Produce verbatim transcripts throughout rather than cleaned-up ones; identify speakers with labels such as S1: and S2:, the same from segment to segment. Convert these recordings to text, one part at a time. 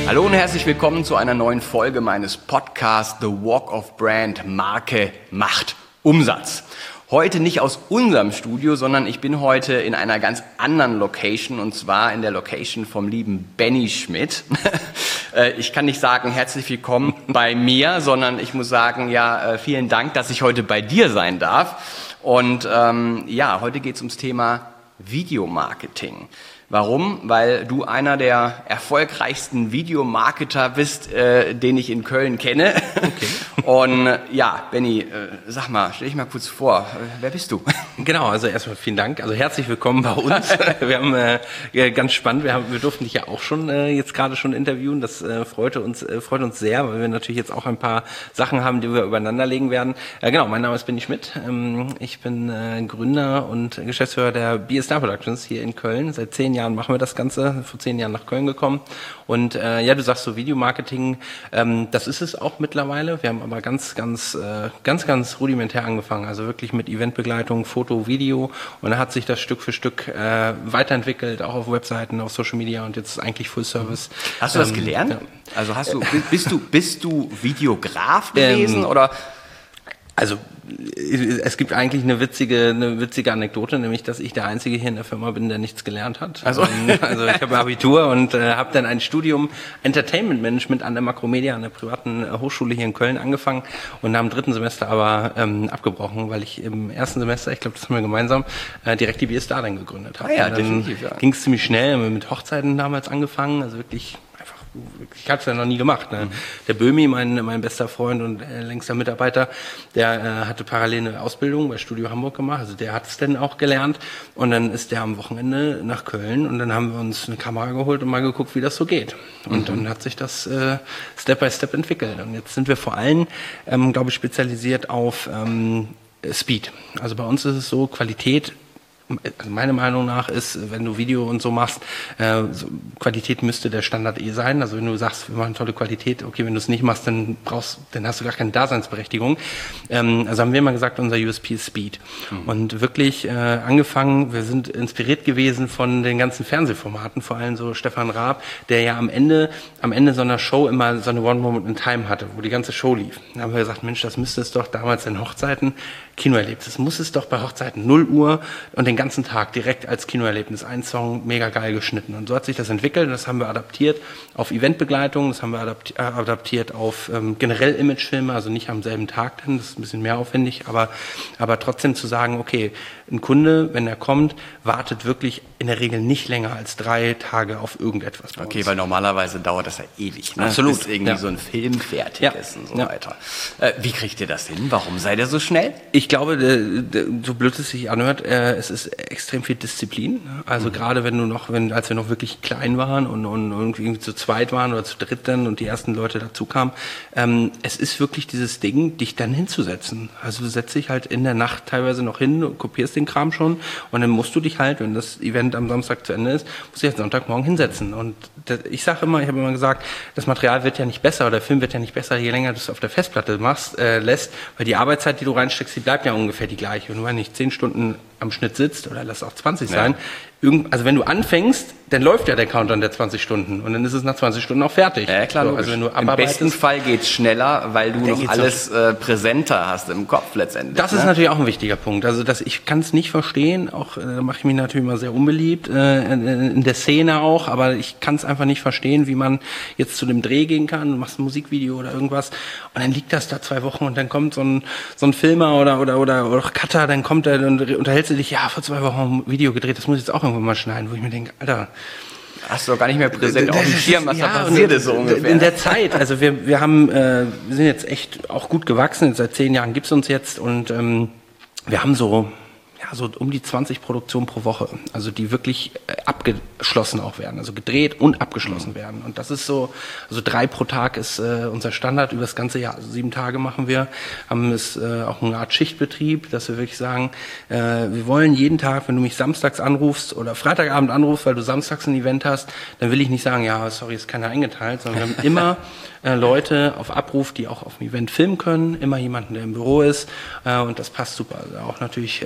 S1: Hallo und herzlich willkommen zu einer neuen Folge meines Podcasts The Walk of Brand. Marke macht Umsatz. Heute nicht aus unserem Studio, sondern ich bin heute in einer ganz anderen Location, und zwar in der Location vom lieben Benny Schmidt. Ich kann nicht sagen, herzlich willkommen bei mir, sondern ich muss sagen, ja, vielen Dank, dass ich heute bei dir sein darf. Und ähm, ja, heute geht es ums Thema Videomarketing. Warum? Weil du einer der erfolgreichsten Videomarketer bist, äh, den ich in Köln kenne. Okay. Und äh, ja, Benny, äh, sag mal, stell dich mal kurz vor, äh, wer bist du?
S2: Genau, also erstmal vielen Dank. Also herzlich willkommen bei uns. Wir haben äh, ganz spannend, wir, haben, wir durften dich ja auch schon äh, jetzt gerade schon interviewen. Das äh, freute uns, äh, freut uns sehr, weil wir natürlich jetzt auch ein paar Sachen haben, die wir übereinander legen werden. Äh, genau, mein Name ist Benny Schmidt. Ähm, ich bin äh, Gründer und Geschäftsführer der B S Star Productions hier in Köln. Seit zehn Jahren machen wir das Ganze, vor zehn Jahren nach Köln gekommen. Und äh, ja, du sagst so Videomarketing, ähm, das ist es auch mittlerweile. Wir haben aber ganz, ganz, äh, ganz, ganz rudimentär angefangen. Also wirklich mit Eventbegleitung, Foto, Video. Und da hat sich das Stück für Stück äh, weiterentwickelt, auch auf Webseiten, auf Social Media und jetzt eigentlich Full Service.
S1: Hast du das ähm, gelernt? Ja. Also hast du, bist du, bist du Videograf gewesen ähm, oder?
S2: Also es gibt eigentlich eine witzige, eine witzige Anekdote, nämlich, dass ich der Einzige hier in der Firma bin, der nichts gelernt hat. Also, also ich habe Abitur und äh, habe dann ein Studium Entertainment Management an der Makromedia, an der privaten äh, Hochschule hier in Köln angefangen und am dritten Semester aber ähm, abgebrochen, weil ich im ersten Semester, ich glaube, das haben wir gemeinsam, äh, direkt die B S Star dann gegründet habe.
S1: Ah ja, definitiv, ja.
S2: Ging es ziemlich schnell, haben wir mit Hochzeiten damals angefangen, also wirklich... Ich hatte es ja noch nie gemacht. Ne? Mhm. Der Böhmi, mein, mein bester Freund und äh, längster Mitarbeiter, der äh, hatte parallel eine Ausbildung bei Studio Hamburg gemacht. Also der hat es dann auch gelernt. Und dann ist der am Wochenende nach Köln und dann haben wir uns eine Kamera geholt und mal geguckt, wie das so geht. Und mhm. dann hat sich das äh, Step by Step entwickelt. Und jetzt sind wir vor allem, ähm, glaube ich, spezialisiert auf ähm, Speed. Also bei uns ist es so, Qualität. Also meiner Meinung nach ist, wenn du Video und so machst, äh, so Qualität müsste der Standard eh sein. Also wenn du sagst, wir machen tolle Qualität, okay, wenn du es nicht machst, dann brauchst, dann hast du gar keine Daseinsberechtigung. Ähm, also haben wir immer gesagt, unser U S P ist Speed. Mhm. Und wirklich äh, angefangen, wir sind inspiriert gewesen von den ganzen Fernsehformaten, vor allem so Stefan Raab, der ja am Ende, am Ende so einer Show immer so eine One Moment in Time hatte, wo die ganze Show lief. Dann haben wir gesagt, Mensch, das müsste es doch damals in Hochzeiten Kinoerlebnis. Das muss es doch bei Hochzeiten null Uhr und den ganzen Tag direkt als Kinoerlebnis. Ein Song, mega geil geschnitten. Und so hat sich das entwickelt und das haben wir adaptiert auf Eventbegleitung, das haben wir adapti- äh, adaptiert auf ähm, generell Imagefilme, also nicht am selben Tag, denn das ist ein bisschen mehr aufwendig, aber, aber trotzdem zu sagen, okay, ein Kunde, wenn er kommt, wartet wirklich in der Regel nicht länger als drei Tage auf irgendetwas bei
S1: Okay,
S2: uns.
S1: weil normalerweise dauert das ja ewig. Ne?
S2: Absolut.
S1: Bis irgendwie
S2: ja.
S1: so ein Film fertig
S2: ja.
S1: ist und so
S2: ja.
S1: weiter. Äh, wie kriegt ihr das hin? Warum seid ihr so schnell?
S2: Ich glaube, de, de, so blöd es sich anhört, äh, es ist extrem viel Disziplin. Also mhm. gerade wenn du noch, wenn, als wir noch wirklich klein waren und, und, und irgendwie zu zweit waren oder zu dritt dann und die ersten Leute dazu kamen, ähm, es ist wirklich dieses Ding, dich dann hinzusetzen. Also du setzt dich halt in der Nacht teilweise noch hin und kopierst den Kram schon und dann musst du dich halt, wenn das Event am Samstag zu Ende ist, musst du dich halt Sonntagmorgen hinsetzen. Und das, ich sage immer, ich habe immer gesagt, das Material wird ja nicht besser oder der Film wird ja nicht besser, je länger du es auf der Festplatte machst, äh, lässt, weil die Arbeitszeit, die du reinsteckst, die bleibt ja ungefähr die gleiche. Und wenn du nicht zehn Stunden am Schnitt sitzt, oder lass auch zwanzig sein, ja. irgend, also wenn du anfängst, dann läuft ja der Countdown der zwanzig Stunden und dann ist es nach zwanzig Stunden auch fertig.
S1: Ja, klar,
S2: so, also wenn du
S1: im besten Fall geht's schneller, weil du noch alles äh, präsenter hast im Kopf letztendlich.
S2: Das
S1: ne?
S2: ist natürlich auch ein wichtiger Punkt. Also das, ich kann es nicht verstehen, auch äh, mache ich mich natürlich immer sehr unbeliebt, äh, in, in der Szene auch, aber ich kann es einfach nicht verstehen, wie man jetzt zu dem Dreh gehen kann, du machst ein Musikvideo oder irgendwas und dann liegt das da zwei Wochen und dann kommt so ein, so ein Filmer oder, oder, oder, oder Cutter, dann kommt er und unterhältst du dich, ja, vor zwei Wochen ein Video gedreht, das muss ich jetzt auch irgendwann mal schneiden, wo ich mir denke, Alter,
S1: hast du doch gar nicht mehr präsent auf dem Schirm, was
S2: ja,
S1: da passiert ist so ungefähr.
S2: In der Zeit, also wir wir haben äh, wir sind jetzt echt auch gut gewachsen, seit zehn Jahren gibt's uns jetzt und ähm, wir haben so ja so um die zwanzig Produktionen pro Woche, also die wirklich äh, abgeschlossen auch werden, also gedreht und abgeschlossen mhm. werden und das ist so, also drei pro Tag ist äh, unser Standard über das ganze Jahr, also sieben Tage machen wir, haben es äh, auch eine Art Schichtbetrieb, dass wir wirklich sagen, äh, wir wollen jeden Tag, wenn du mich samstags anrufst oder Freitagabend anrufst, weil du samstags ein Event hast, dann will ich nicht sagen, ja, sorry, ist keiner eingeteilt, sondern wir haben immer äh, Leute auf Abruf, die auch auf dem Event filmen können, immer jemanden, der im Büro ist äh, und das passt super. Also auch natürlich äh,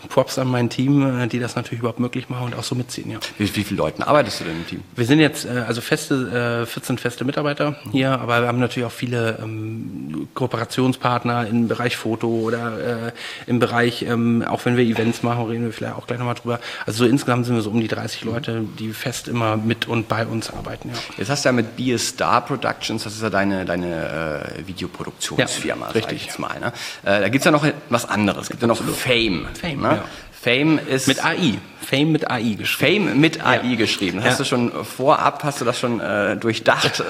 S2: Props an mein Team, äh, die das natürlich überhaupt möglich machen und auch so mitziehen, ja.
S1: Wie, wie viele Leuten arbeitest du denn im Team?
S2: Wir sind jetzt äh, also feste, äh, vierzehn feste Mitarbeiter hier, aber wir haben natürlich auch viele ähm, Kooperationspartner im Bereich Foto oder äh, im Bereich, ähm, auch wenn wir Events machen, reden wir vielleicht auch gleich nochmal drüber. Also so insgesamt sind wir so um die dreißig Leute, die fest immer mit und bei uns arbeiten, ja.
S1: Jetzt hast du ja mit Be a Star Productions, das ist ja deine, deine äh, Videoproduktionsfirma,
S2: ja,
S1: sag
S2: richtig.
S1: ich jetzt mal. Ne? Äh, da gibt's ja noch was anderes, es gibt ja noch Fame.
S2: Fame,
S1: ne?
S2: ja.
S1: Fame ist...
S2: Mit A I. Fame mit A I geschrieben.
S1: Fame mit A I
S2: ja.
S1: geschrieben. Hast
S2: ja.
S1: du schon vorab, hast du das schon äh, durchdacht?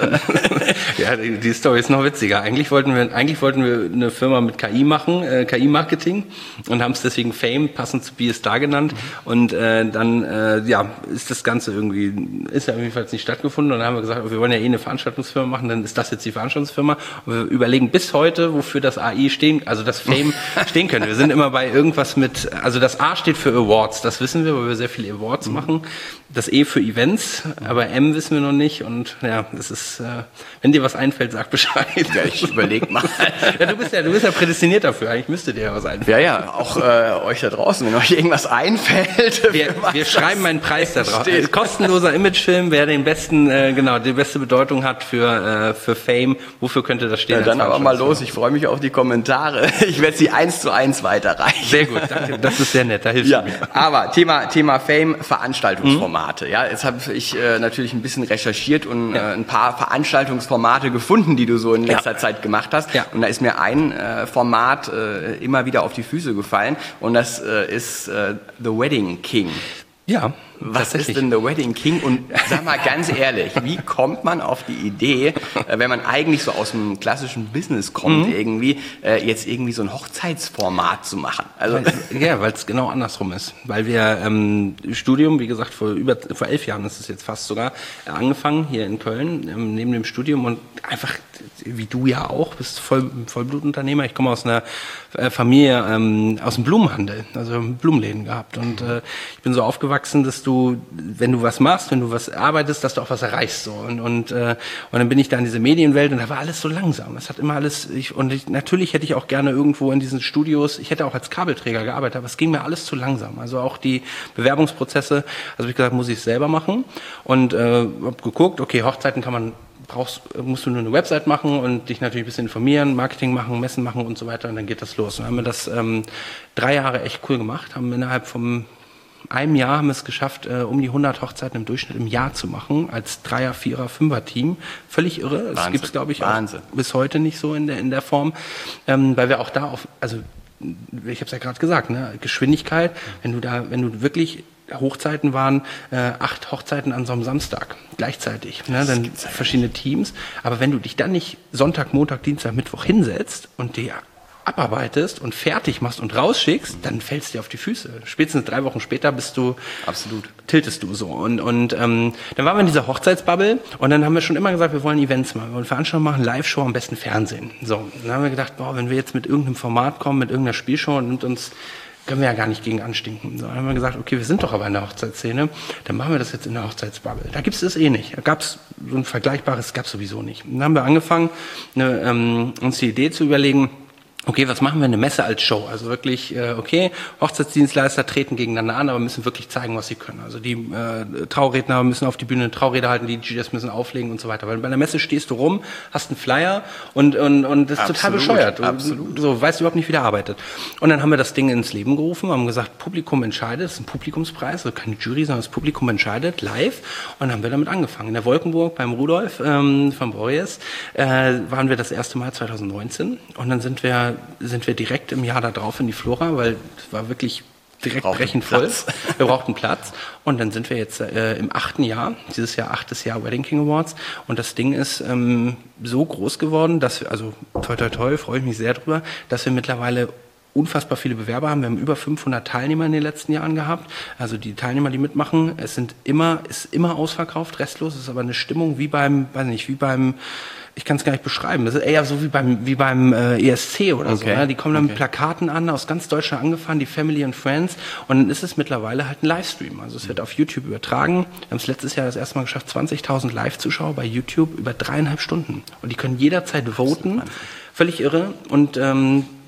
S2: Ja, die, die Story ist noch witziger. Eigentlich wollten wir, eigentlich wollten wir eine Firma mit K I machen, äh, K I-Marketing, und haben es deswegen Fame, passend zu Be a Star genannt. Mhm. Und äh, dann, äh, ja, ist das Ganze irgendwie, ist ja jedenfalls nicht stattgefunden. Und dann haben wir gesagt, wir wollen ja eh eine Veranstaltungsfirma machen, dann ist das jetzt die Veranstaltungsfirma. Und wir überlegen bis heute, wofür das A I stehen, also das Fame stehen könnte. Wir sind immer bei irgendwas mit, also das A steht für Awards, das wissen wir, weil wir sehr viele Awards mhm. machen. Das E für Events, aber M wissen wir noch nicht. Und ja, es ist, äh, wenn dir was einfällt, sag Bescheid.
S1: Ja, ich überleg mal.
S2: Ja, du bist ja, du bist ja prädestiniert dafür. Eigentlich müsste dir ja was einfallen.
S1: Ja, ja, auch äh, euch da draußen, wenn euch irgendwas einfällt.
S2: Wir, wir schreiben einen Preis da drauf. Ein kostenloser Imagefilm, wer den besten, äh, genau, die beste Bedeutung hat für, äh, für Fame. Wofür könnte das stehen?
S1: Ja, dann aber mal los. Ich freue mich auf die Kommentare. Ich werde sie eins zu eins weiterreichen.
S2: Sehr gut, danke. Das ist sehr nett. Da hilfst
S1: ja,
S2: du mir.
S1: Aber Thema, Thema Fame, Veranstaltungsformate. Mhm. Ja, jetzt habe ich äh, natürlich ein bisschen recherchiert und ja. äh, ein paar Veranstaltungsformate gefunden, die du so in letzter ja. Zeit gemacht hast. Ja. Und da ist mir ein äh, Format äh, immer wieder auf die Füße gefallen. Und das äh, ist äh, The Wedding King.
S2: Ja.
S1: Was ist denn The Wedding King? Und sag mal ganz ehrlich, wie kommt man auf die Idee, wenn man eigentlich so aus dem klassischen Business kommt, mhm. irgendwie jetzt irgendwie so ein Hochzeitsformat zu machen? Also
S2: weil, ja, weil es genau andersrum ist. Weil wir ähm, Studium, wie gesagt, vor über vor elf Jahren ist es jetzt fast sogar äh, angefangen hier in Köln ähm, neben dem Studium und einfach wie du ja auch bist voll Vollblutunternehmer. Ich komme aus einer äh, Familie ähm, aus dem Blumenhandel, also Blumenläden gehabt und äh, ich bin so aufgewachsen, dass du Du, wenn du was machst, wenn du was arbeitest, dass du auch was erreichst so und und äh, und dann bin ich da in diese Medienwelt und da war alles so langsam. Es hat immer alles ich, und ich, natürlich hätte ich auch gerne irgendwo in diesen Studios. Ich hätte auch als Kabelträger gearbeitet, aber es ging mir alles zu langsam. Also auch die Bewerbungsprozesse. Also habe ich gesagt, muss ich es selber machen und äh, habe geguckt. Okay, Hochzeiten kann man brauchst musst du nur eine Website machen und dich natürlich ein bisschen informieren, Marketing machen, Messen machen und so weiter und dann geht das los. Und dann haben wir das ähm, drei Jahre echt cool gemacht, haben innerhalb vom einem Jahr haben wir es geschafft, äh, um die hundert Hochzeiten im Durchschnitt im Jahr zu machen, als Dreier-, Vierer-, Fünfer-Team. Völlig irre. Das gibt es, glaube ich, auch bis heute nicht so in der, in der Form. Ähm, weil wir auch da auf, also ich habe es ja gerade gesagt, ne, Geschwindigkeit, wenn du da, wenn du wirklich Hochzeiten waren, äh, acht Hochzeiten an so einem Samstag gleichzeitig, ne, dann verschiedene Teams. Aber wenn du dich dann nicht Sonntag, Montag, Dienstag, Mittwoch hinsetzt und die abarbeitest und fertig machst und rausschickst, dann fällst du dir auf die Füße. Spätestens drei Wochen später bist du, absolut, tiltest du so. Und, und ähm, dann waren wir in dieser Hochzeitsbubble und dann haben wir schon immer gesagt, wir wollen Events machen, wir wollen Veranstaltungen machen, Live-Show, am besten Fernsehen. So, dann haben wir gedacht, boah, wenn wir jetzt mit irgendeinem Format kommen, mit irgendeiner Spielshow, nimmt uns, können wir ja gar nicht gegen anstinken. So, dann haben wir gesagt, okay, wir sind doch aber in der Hochzeitsszene, dann machen wir das jetzt in der Hochzeitsbubble. Da gibt es das eh nicht. Da gab es so ein vergleichbares, gab es sowieso nicht. Und dann haben wir angefangen, eine, ähm, uns die Idee zu überlegen, okay, was machen wir eine Messe als Show? Also wirklich, äh, okay, Hochzeitsdienstleister treten gegeneinander an, aber müssen wirklich zeigen, was sie können. Also die äh, Trauredner müssen auf die Bühne Traurede halten, die D Js müssen auflegen und so weiter. Weil bei einer Messe stehst du rum, hast einen Flyer und und und das ist absolut, total bescheuert. Du, absolut. So, weißt überhaupt nicht, wie der arbeitet. Und dann haben wir das Ding ins Leben gerufen, haben gesagt, Publikum entscheidet, das ist ein Publikumspreis, also keine Jury, sondern das Publikum entscheidet, live. Und dann haben wir damit angefangen. In der Wolkenburg beim Rudolf ähm, von Borries äh, waren wir das erste Mal zwanzig neunzehn und dann sind wir sind wir direkt im Jahr da drauf in die Flora, weil es war wirklich direkt brechend voll. Wir brauchten Platz. Und dann sind wir jetzt äh, im achten Jahr, dieses Jahr achtes Jahr Wedding King Awards. Und das Ding ist ähm, so groß geworden, dass wir, also toi toi toi, freue ich mich sehr drüber, dass wir mittlerweile unfassbar viele Bewerber haben. Wir haben über fünfhundert Teilnehmer in den letzten Jahren gehabt. Also die Teilnehmer, die mitmachen, es sind immer, ist immer ausverkauft, restlos. Es ist aber eine Stimmung wie beim, weiß nicht, wie beim, ich kann es gar nicht beschreiben. Das ist eher so wie beim, wie beim äh, E S C oder okay. so. Ne? Die kommen dann okay. mit Plakaten an, aus ganz Deutschland angefahren, die Family and Friends. Und dann ist es mittlerweile halt ein Livestream. Also es wird auf YouTube übertragen. Wir haben es letztes Jahr das erste Mal geschafft, zwanzigtausend Live-Zuschauer bei YouTube über dreieinhalb Stunden. Und die können jederzeit voten. Völlig irre. Und ähm,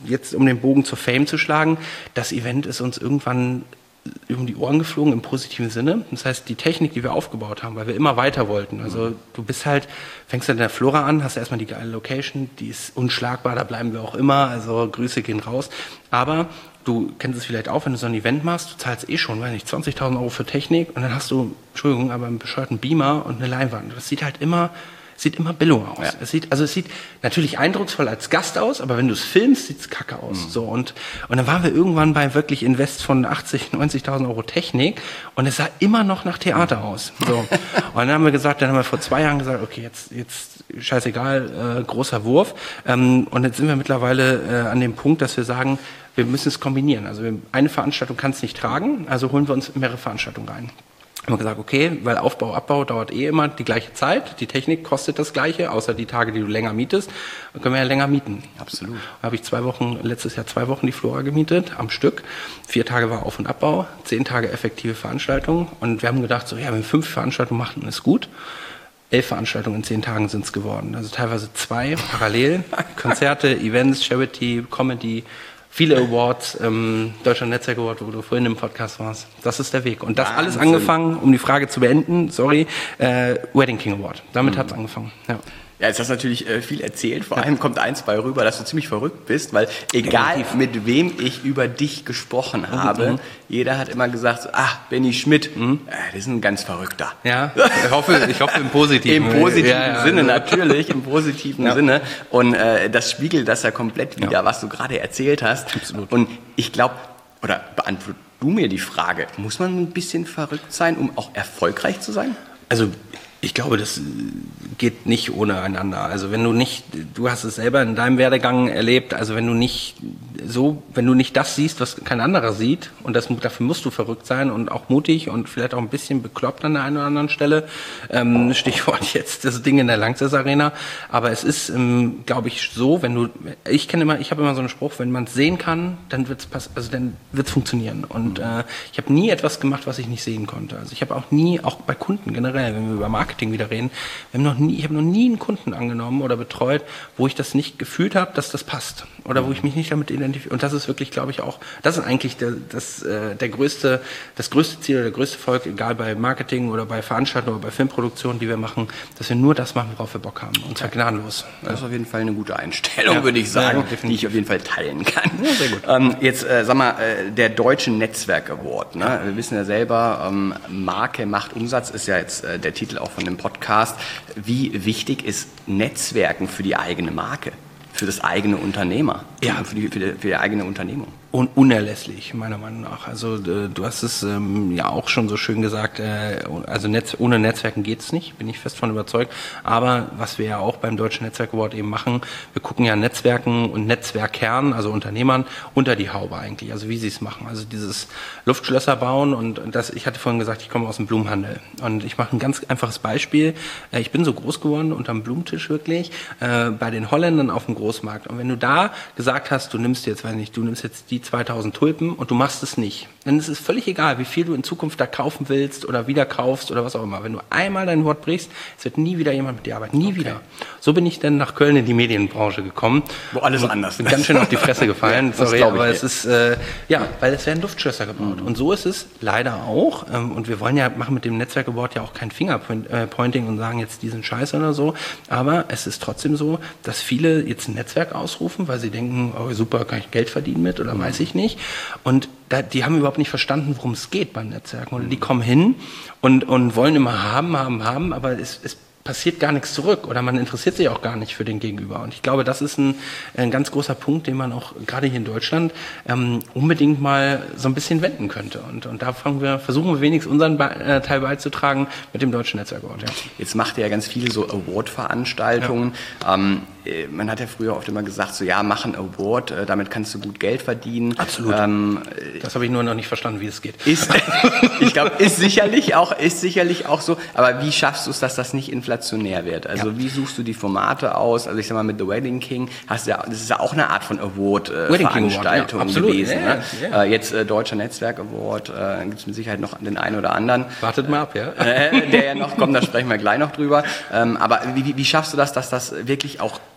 S2: jetzt um den Bogen zur Fame zu schlagen, das Event ist uns irgendwann um die Ohren geflogen im positiven Sinne. Das heißt, die Technik, die wir aufgebaut haben, weil wir immer weiter wollten. Also du bist halt, fängst dann in der Flora an, hast erstmal die geile Location, die ist unschlagbar, da bleiben wir auch immer, also Grüße gehen raus. Aber du kennst es vielleicht auch, wenn du so ein Event machst, du zahlst eh schon, weiß nicht, zwanzigtausend Euro für Technik und dann hast du, Entschuldigung, aber einen bescheuerten Beamer und eine Leinwand. Das sieht halt immer... Sieht immer billow aus. Ja. Es sieht, also es sieht natürlich eindrucksvoll als Gast aus, aber wenn du es filmst, sieht es kacke aus. Mhm. So, und, und dann waren wir irgendwann bei wirklich Invest von achtzig, neunzigtausend Euro Technik und es sah immer noch nach Theater mhm. aus. So. Und dann haben wir gesagt, dann haben wir vor zwei Jahren gesagt, okay, jetzt, jetzt scheißegal, äh, großer Wurf. Ähm, und jetzt sind wir mittlerweile äh, an dem Punkt, dass wir sagen, wir müssen es kombinieren. Also wir, eine Veranstaltung kann es nicht tragen, also holen wir uns mehrere Veranstaltungen rein. Haben wir gesagt, okay, weil Aufbau, Abbau dauert eh immer die gleiche Zeit, die Technik kostet das Gleiche, außer die Tage, die du länger mietest, dann können wir ja länger mieten.
S1: Absolut.
S2: Da habe ich zwei Wochen, letztes Jahr zwei Wochen die Flora gemietet, am Stück. Vier Tage war Auf- und Abbau, zehn Tage effektive Veranstaltung und wir haben gedacht, so, ja, wenn wir fünf Veranstaltungen machen, ist gut. Elf Veranstaltungen in zehn Tagen sind es geworden. Also teilweise zwei parallel, Konzerte, Events, Charity, Comedy, viele Awards, ähm, Deutscher Netzwerk Award, wo du vorhin im Podcast warst. Das ist der Weg. Und das Wahnsinn. Alles angefangen, um die Frage zu beenden, sorry, äh, Wedding King Award. Damit mhm. hat es angefangen. Ja.
S1: Ja, jetzt hast du natürlich äh, viel erzählt. Vor allem kommt eins bei rüber, dass du ziemlich verrückt bist, weil egal Definitiv. mit wem ich über dich gesprochen habe, mhm. jeder hat immer gesagt, ach, Benny Schmidt, mhm. äh, das ist ein ganz Verrückter.
S2: Ja, ich hoffe, ich hoffe im positiven
S1: Im positiven
S2: ja, ja,
S1: Sinne,
S2: ja.
S1: natürlich, im positiven ja. Sinne. Und äh, das spiegelt das ja komplett wieder, ja. was du gerade erzählt hast.
S2: Absolut.
S1: Und ich glaube, oder beantwortet du mir die Frage, muss man ein bisschen verrückt sein, um auch erfolgreich zu sein?
S2: Also ich glaube, das geht nicht ohne einander. Also wenn du nicht, du hast es selber in deinem Werdegang erlebt, also wenn du nicht so, wenn du nicht das siehst, was kein anderer sieht, und das, dafür musst du verrückt sein und auch mutig und vielleicht auch ein bisschen bekloppt an der einen oder anderen Stelle. Ähm, Stichwort jetzt das Ding in der Lanxess Arena. Aber es ist, ähm, glaube ich, so, wenn du, ich kenne immer, ich habe immer so einen Spruch, wenn man es sehen kann, dann wird's pass, also dann wird's funktionieren. Und äh, ich habe nie etwas gemacht, was ich nicht sehen konnte. Also ich habe auch nie, auch bei Kunden generell, wenn wir über Marketing wieder reden, wir haben noch nie, ich habe noch nie einen Kunden angenommen oder betreut, wo ich das nicht gefühlt habe, dass das passt oder wo ich mich nicht damit identifiziere. Und das ist wirklich, glaube ich, auch, das ist eigentlich der, das, äh, der größte, das größte Ziel oder der größte Erfolg, egal bei Marketing oder bei Veranstaltungen oder bei Filmproduktionen, die wir machen, dass wir nur das machen, worauf wir Bock haben. Und zwar gnadenlos.
S1: Das ist auf jeden Fall eine gute Einstellung, ja, würde ich sagen, ja, die ich auf jeden Fall teilen kann.
S2: Ja, sehr gut.
S1: Ähm, jetzt, äh, sag mal, äh, der Deutsche Netzwerk Award. Ne? Wir wissen ja selber, ähm, Marke macht Umsatz ist ja jetzt äh, der Titel auch von dem Podcast. Wie wichtig ist Netzwerken für die eigene Marke? Für das eigene Unternehmer, ja. für, die, für, die, für die eigene Unternehmung.
S2: Und unerlässlich, meiner Meinung nach. Also äh, du hast es ähm, ja auch schon so schön gesagt, äh, also Netz, ohne Netzwerken geht's nicht, bin ich fest von überzeugt. Aber was wir ja auch beim Deutschen Netzwerk Award eben machen, wir gucken ja Netzwerken und Netzwerkkern, also Unternehmern, unter die Haube eigentlich, also wie sie es machen. Also dieses Luftschlösser bauen und das, ich hatte vorhin gesagt, ich komme aus dem Blumenhandel. Und ich mache ein ganz einfaches Beispiel. Äh, ich bin so groß geworden unterm Blumenttisch wirklich, äh, bei den Holländern auf dem Großmarkt. Und wenn du da gesagt hast, du nimmst jetzt, weiß nicht, du nimmst jetzt die zweitausend Tulpen und du machst es nicht, dann ist es völlig egal, wie viel du in Zukunft da kaufen willst oder wieder kaufst oder was auch immer. Wenn du einmal dein Wort brichst, es wird nie wieder jemand mit dir arbeiten. Nie okay. wieder. So bin ich dann nach Köln in die Medienbranche gekommen.
S1: Wo alles anders ist.
S2: Bin ganz schön auf die Fresse gefallen,
S1: ja,
S2: sorry, aber es ist, äh, ja, weil es werden Luftschlösser gebaut. Mhm. Und so ist es leider auch. Ähm, und wir wollen ja, machen mit dem Netzwerk Award ja auch kein Fingerpointing und sagen jetzt, die sind scheiße oder so. Aber es ist trotzdem so, dass viele jetzt ein Netzwerk ausrufen, weil sie denken, oh super, kann ich Geld verdienen mit oder mhm. weiß ich nicht. Und da, die haben überhaupt nicht verstanden, worum es geht beim Netzwerken. Und die kommen hin und, und wollen immer haben, haben, haben, aber es, es passiert gar nichts zurück oder man interessiert sich auch gar nicht für den Gegenüber. Und ich glaube, das ist ein, ein ganz großer Punkt, den man auch gerade hier in Deutschland ähm, unbedingt mal so ein bisschen wenden könnte. Und, und da fangen wir, versuchen wir wenigstens unseren Be- äh, Teil beizutragen mit dem Deutschen Netzwerk Award. Ja.
S1: Jetzt macht ihr ja ganz viele so Award-Veranstaltungen. Ja. Ähm, man hat ja früher oft immer gesagt, so ja, mach einen Award, äh, damit kannst du gut Geld verdienen.
S2: Absolut. Ähm, das habe ich nur noch nicht verstanden, wie es geht.
S1: Ist, ich glaube, ist sicherlich auch, ist sicherlich auch so. Aber wie schaffst du es, dass das nicht inflationär wird? Also ja. wie suchst du die Formate aus? Also ich sag mal, mit The Wedding King hast du ja, das ist ja auch eine Art von Award-Veranstaltung äh, ja, gewesen. Ja, ne? ja. Äh, jetzt äh, Deutscher Netzwerk Award, äh, gibt es mit Sicherheit noch den einen oder anderen.
S2: Wartet mal ab, ja.
S1: Äh, der ja noch kommt, da sprechen wir gleich noch drüber. Ähm, aber wie, wie, wie schaffst du das, dass das wirklich auch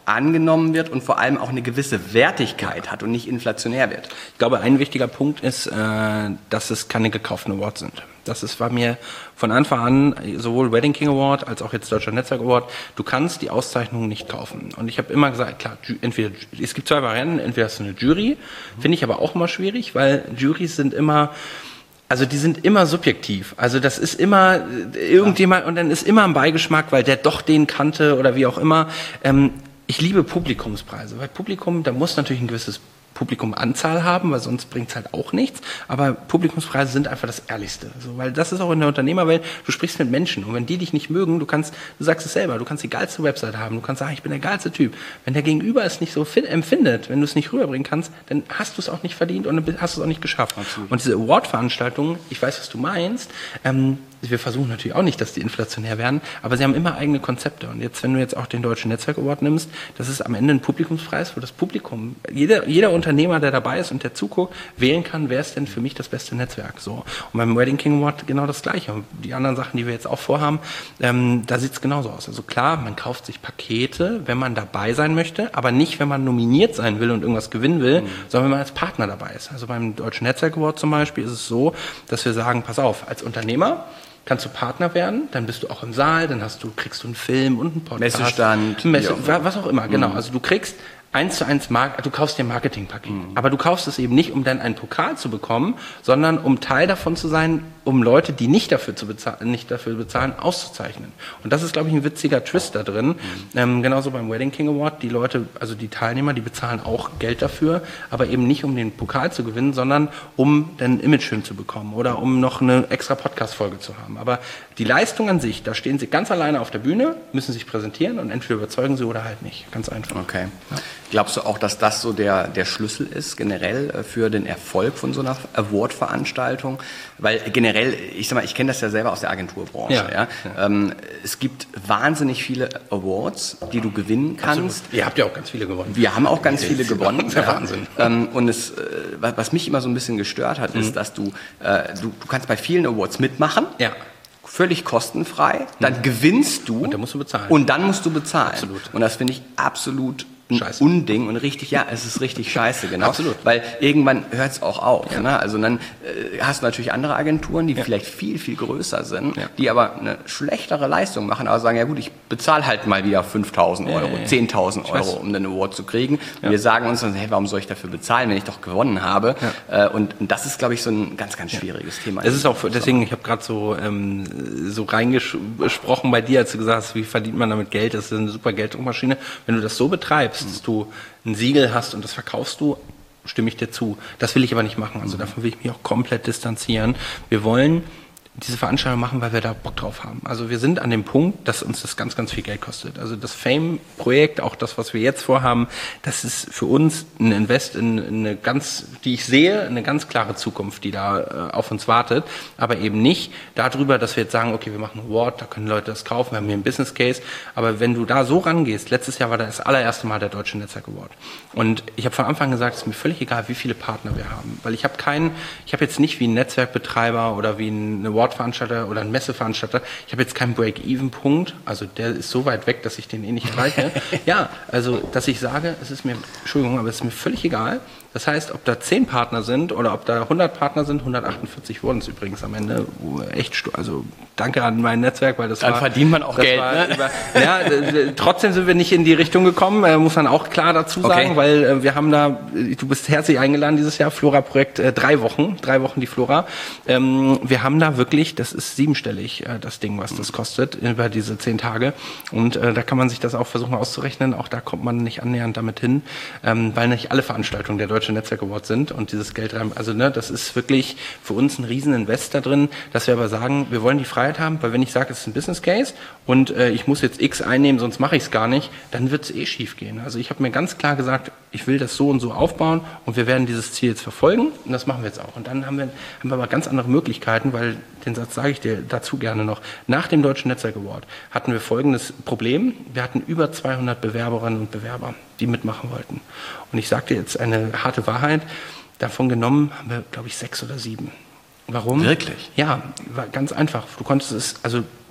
S1: angenommen wird und vor allem auch eine gewisse Wertigkeit hat und nicht inflationär wird.
S2: Ich glaube, ein wichtiger Punkt ist, äh, dass es keine gekauften Awards sind. Das ist, war mir von Anfang an, sowohl Wedding King Award als auch jetzt Deutscher Netzwerk Award, du kannst die Auszeichnungen nicht kaufen. Und ich habe immer gesagt, klar, entweder, es gibt zwei Varianten, entweder hast du eine Jury, finde ich aber auch immer schwierig, weil Jurys sind immer, also die sind immer subjektiv. Also das ist immer irgendjemand und dann ist immer ein Beigeschmack, weil der doch den kannte oder wie auch immer. Ähm, ich liebe Publikumspreise, weil Publikum, da muss natürlich ein gewisses Publikumanzahl haben, weil sonst bringt es halt auch nichts. Aber Publikumspreise sind einfach das Ehrlichste. Also, weil das ist auch in der Unternehmerwelt, du sprichst mit Menschen und wenn die dich nicht mögen, du kannst, du sagst es selber, du kannst die geilste Website haben, du kannst sagen, ich bin der geilste Typ. Wenn der Gegenüber es nicht so empfindet, wenn du es nicht rüberbringen kannst, dann hast du es auch nicht verdient und dann hast du es auch nicht geschafft. Absolut. Und diese Award-Veranstaltungen, ich weiß, was du meinst, ähm, wir versuchen natürlich auch nicht, dass die inflationär werden, aber sie haben immer eigene Konzepte. Und jetzt, wenn du jetzt auch den Deutschen Netzwerk Award nimmst, das ist am Ende ein Publikumspreis, wo das Publikum, jeder, jeder Unternehmer, der dabei ist und der zuguckt, wählen kann, wer ist denn für mich das beste Netzwerk. So. Und beim Wedding King Award genau das Gleiche. Und die anderen Sachen, die wir jetzt auch vorhaben, ähm, da sieht es genauso aus. Also klar, man kauft sich Pakete, wenn man dabei sein möchte, aber nicht, wenn man nominiert sein will und irgendwas gewinnen will, mhm. sondern wenn man als Partner dabei ist. Also beim Deutschen Netzwerk Award zum Beispiel ist es so, dass wir sagen, pass auf, als Unternehmer kannst du Partner werden, dann bist du auch im Saal, dann hast du, kriegst du einen Film und einen Podcast.
S1: Messestand.
S2: Messe, was auch immer, genau. Also du kriegst eins zu eins, Mark- du kaufst dir ein Marketingpaket. Mhm. Aber du kaufst es eben nicht, um dann einen Pokal zu bekommen, sondern um Teil davon zu sein, um Leute, die nicht dafür, zu bezahlen, nicht dafür bezahlen, auszuzeichnen. Und das ist, glaube ich, ein witziger Twist da drin. Mhm. Ähm, genauso beim Wedding King Award, die Leute, also die Teilnehmer, die bezahlen auch Geld dafür, aber eben nicht, um den Pokal zu gewinnen, sondern um dann ein Image schön zu bekommen oder um noch eine extra Podcast-Folge zu haben. Aber die Leistung an sich, da stehen sie ganz alleine auf der Bühne, müssen sich präsentieren und entweder überzeugen sie oder halt nicht. Ganz einfach.
S1: Okay. Ja. Glaubst du auch, dass das so der, der Schlüssel ist, generell für den Erfolg von so einer Award-Veranstaltung? Weil generell, ich sag mal, ich kenne das ja selber aus der Agenturbranche. Ja, ja. Ja. Ähm, es gibt wahnsinnig viele Awards, die du gewinnen kannst.
S2: Absolut. Ihr habt ja auch ganz viele gewonnen.
S1: Wir haben auch ganz viele gewonnen.
S2: Der ja. Wahnsinn.
S1: Ähm, und es, was mich immer so ein bisschen gestört hat, ist, mhm. dass du, äh, du, du kannst bei vielen Awards mitmachen.
S2: Ja.
S1: Völlig kostenfrei. Dann mhm. gewinnst du.
S2: Und dann musst du bezahlen.
S1: Und dann musst du bezahlen.
S2: Absolut.
S1: Und das finde ich absolut ein
S2: Scheiße.
S1: Unding und richtig, ja, es ist richtig scheiße, genau.
S2: Absolut.
S1: Weil irgendwann hört es auch auf.
S2: Ja.
S1: Ne? Also dann äh, hast du natürlich andere Agenturen, die ja. vielleicht viel, viel größer sind, ja. die aber eine schlechtere Leistung machen, aber sagen, ja gut, ich bezahle halt mal wieder fünftausend Euro, ja, ja, ja. zehntausend Euro, um den Award zu kriegen. Ja. Wir sagen uns dann, hey, warum soll ich dafür bezahlen, wenn ich doch gewonnen habe? Ja. Äh, und, und das ist, glaube ich, so ein ganz, ganz schwieriges ja. Thema.
S2: Das ist auch, deswegen, ich habe gerade so, ähm, so reingesprochen bei dir, als du gesagt hast, wie verdient man damit Geld? Das ist eine super Gelddruckmaschine. Wenn du das so betreibst, mhm. dass du ein Siegel hast und das verkaufst du, stimme ich dir zu. Das will ich aber nicht machen. Also davon will ich mich auch komplett distanzieren. Wir wollen diese Veranstaltung machen, weil wir da Bock drauf haben. Also wir sind an dem Punkt, dass uns das ganz, ganz viel Geld kostet. Also das Fame-Projekt, auch das, was wir jetzt vorhaben, das ist für uns ein Invest in eine ganz, die ich sehe, eine ganz klare Zukunft, die da äh, auf uns wartet. Aber eben nicht darüber, dass wir jetzt sagen, okay, wir machen einen Award, da können Leute das kaufen, wir haben hier einen Business Case. Aber wenn du da so rangehst, letztes Jahr war das allererste Mal der Deutsche Netzwerk Award. Und ich habe von Anfang gesagt, es ist mir völlig egal, wie viele Partner wir haben. Weil ich habe keinen, ich habe jetzt nicht wie ein Netzwerkbetreiber oder wie ein Award Veranstalter oder ein Messeveranstalter, ich habe jetzt keinen Break-Even-Punkt, also der ist so weit weg, dass ich den eh nicht erreiche. Ja, also, dass ich sage, es ist mir, Entschuldigung, aber es ist mir völlig egal. Das heißt, ob da zehn Partner sind oder ob da hundert Partner sind, hundertachtundvierzig wurden es übrigens am Ende. Echt, also danke an mein Netzwerk, weil das
S1: Dann
S2: war...
S1: Dann verdient man auch Geld, ne?
S2: Über, ja, trotzdem sind wir nicht in die Richtung gekommen, äh, muss man auch klar dazu sagen, okay. weil äh, wir haben da, du bist herzlich eingeladen dieses Jahr, Flora-Projekt, äh, drei Wochen, drei Wochen die Flora. Ähm, wir haben da wirklich, das ist siebenstellig, äh, das Ding, was das kostet, über diese zehn Tage. Und äh, da kann man sich das auch versuchen auszurechnen, auch da kommt man nicht annähernd damit hin, ähm, weil nicht alle Veranstaltungen der Deutsche Netzwerk Award sind und dieses Geld rein, also ne, das ist wirklich für uns ein riesen Invest da drin, dass wir aber sagen, wir wollen die Freiheit haben, weil wenn ich sage, es ist ein Business Case und äh, ich muss jetzt X einnehmen, sonst mache ich es gar nicht, dann wird es eh schief gehen. Also ich habe mir ganz klar gesagt, ich will das so und so aufbauen und wir werden dieses Ziel jetzt verfolgen und das machen wir jetzt auch. Und dann haben wir, haben wir aber ganz andere Möglichkeiten, weil den Satz sage ich dir dazu gerne noch. Nach dem Deutschen Netzwerk Award hatten wir folgendes Problem. Wir hatten über zweihundert Bewerberinnen und Bewerber, die mitmachen wollten. Und ich sage dir jetzt eine harte Wahrheit, davon genommen haben wir, glaube ich, sechs oder sieben. Warum?
S1: Wirklich?
S2: Ja, war ganz einfach. Du konntest es, also